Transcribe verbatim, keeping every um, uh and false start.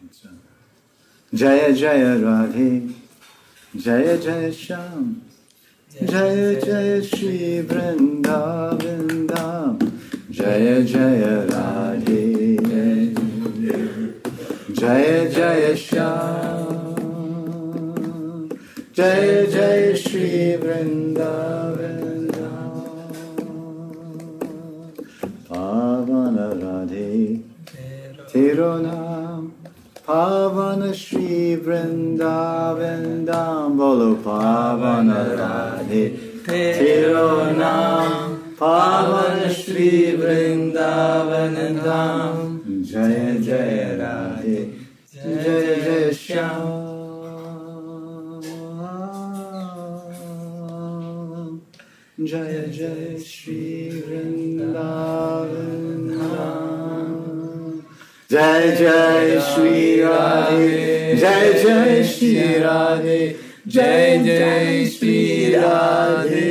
Jaya Jaya Radhe, Jaya Jaya Shyam, Jaya Jaya Shri Vrindavan Dham, Jaya Jaya Radhe, Jaya Jaya Shyam, Jaya Jaya Shri Vrindavan Dham, Pavana Radhe, Tero Nam, Pavana Shri Vrindavan Dham, Bolo Pavana Radhe, Tero Nam, Pavana Shri Vrindavan Dham, Jaya Jaya Radhe, Jaya Jaya Shyam, Jaya Jaya Shri Vrindavan Dham, Jai Jai Shri Radhe, Jai Jai Shri Radhe, Jai Jai Shri Radhe.